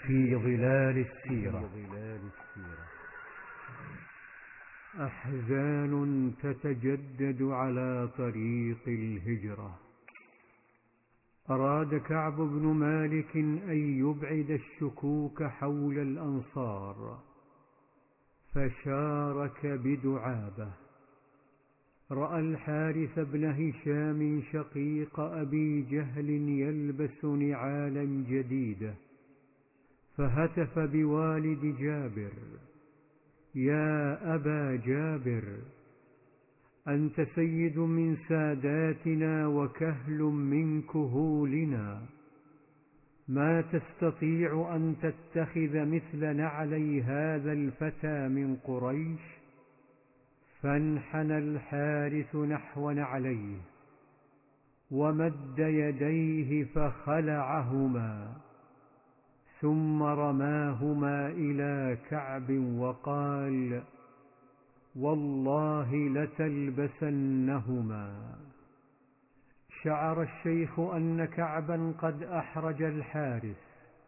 في ظلال السيرة. أحزان تتجدد على طريق الهجرة. أراد كعب بن مالك أن يبعد الشكوك حول الأنصار، فشارك بدعابة. رأى الحارث بن هشام شقيق أبي جهل يلبس نعالا جديدة، فهتف بوالد جابر: يا أبا جابر، أنت سيد من ساداتنا وكهل من كهولنا، ما تستطيع أن تتخذ مثل نعلي هذا الفتى من قريش؟ فانحنى الحارث نحو نعليه ومد يديه فخلعهما، ثم رماهما إلى كعب وقال: والله لتلبسنهما. شعر الشيخ أن كعبا قد أحرج الحارث،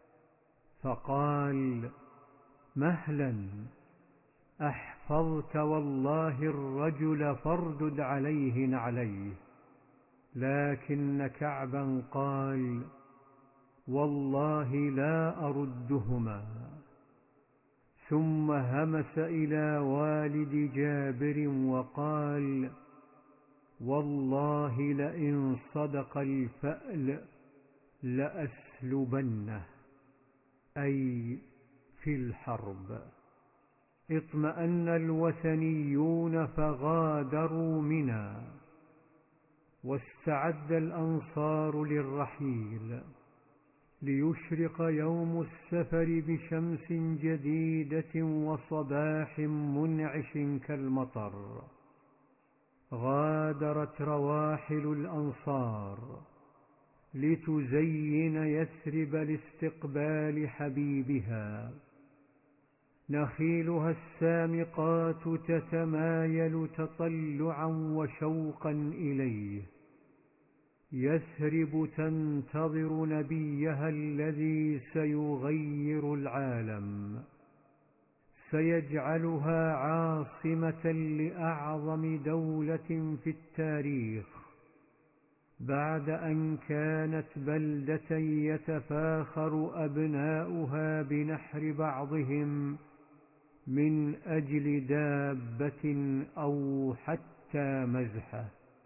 فقال: مهلا، أحفظت والله الرجل فاردد عليه نعليه. لكن كعبا قال: والله لا أردهما. ثم همس إلى والد جابر وقال: والله لئن صدق الفأل لأسلبنه، أي في الحرب. اطمأن الوثنيون فغادروا منى، واستعد الأنصار للرحيل، ليشرق يوم السفر بشمس جديدة وصباح منعش كالمطر. غادرت رواحل الأنصار لتزين يثرب لاستقبال حبيبها. نخيلها السامقات تتمايل تطلعا وشوقا إليه. يثرب تنتظر نبيها الذي سيغير العالم، سيجعلها عاصمة لأعظم دولة في التاريخ، بعد أن كانت بلدة يتفاخر أبناؤها بنحر بعضهم من أجل دابة أو حتى مزحة.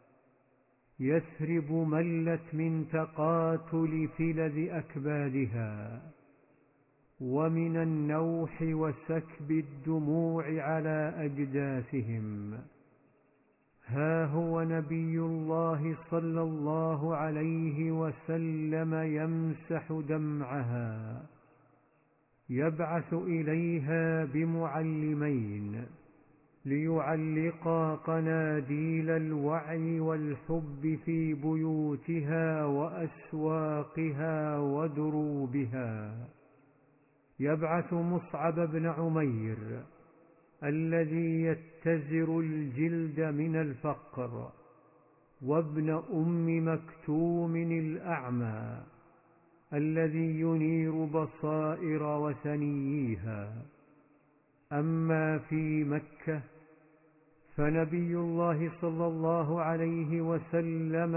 يثرب ملت من تقاتل فلذ أكبادها، ومن النوح وسكب الدموع على أجداثهم. ها هو نبي الله صلى الله عليه وسلم يمسح دمعها، يبعث إليها بمعلمين ليعلقا قناديل الوعي والحب في بيوتها وأسواقها ودروبها. يبعث مصعب بن عمير الذي يتزر الجلد من الفقر، وابن أم مكتوم الأعمى الذي ينير بصائر وثنييها. أما في مكة فنبي الله صلى الله عليه وسلم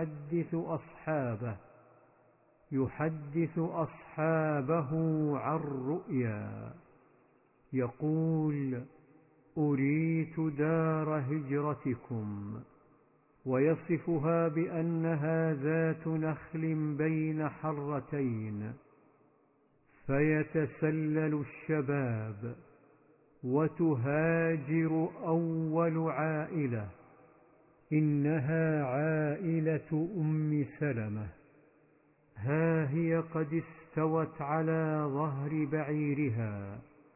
يحدث أصحابه عن رؤيا، يقول: أريت دار هجرتكم، ويصفها بأنها ذات نخل بين حرتين، فيتسلل الشباب وتهاجر أول عائلة، إنها عائلة أم سلمة. ها هي قد استوت على ظهر بعيرها،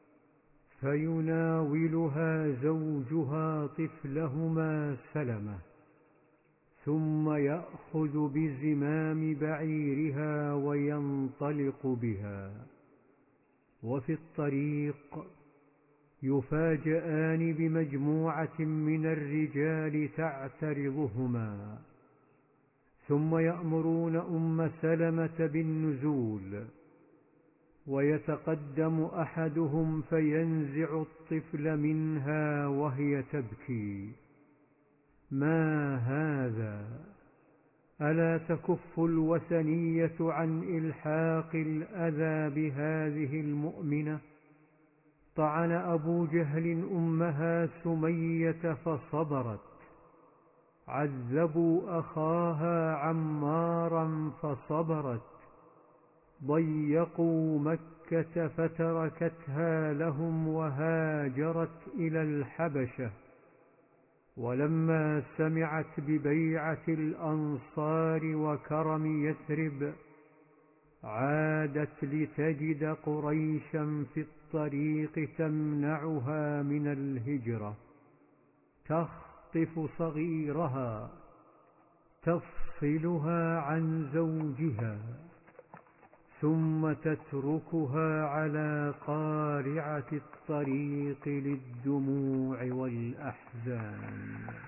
فيناولها زوجها طفلهما سلمة، ثم يأخذ بزمام بعيرها وينطلق بها. وفي الطريق يفاجآن بمجموعة من الرجال تعترضهما، ثم يأمرون أم سلمة بالنزول، ويتقدم أحدهم فينزع الطفل منها وهي تبكي: ما هذا؟ ألا تكف الوثنية عن إلحاق الأذى بهذه المؤمنة؟ طعن أبو جهل أمها سمية فصبرت، عذبوا أخاها عمارا فصبرت، ضيقوا مكة فتركتها لهم وهاجرت إلى الحبشة. ولما سمعت ببيعة الأنصار وكرم يثرب، عادت لتجد قريشا في الطريق تمنعها من الهجرة، تخطف صغيرها، تفصلها عن زوجها، ثم تتركها على قارعة الطريق للدموع والأحزان.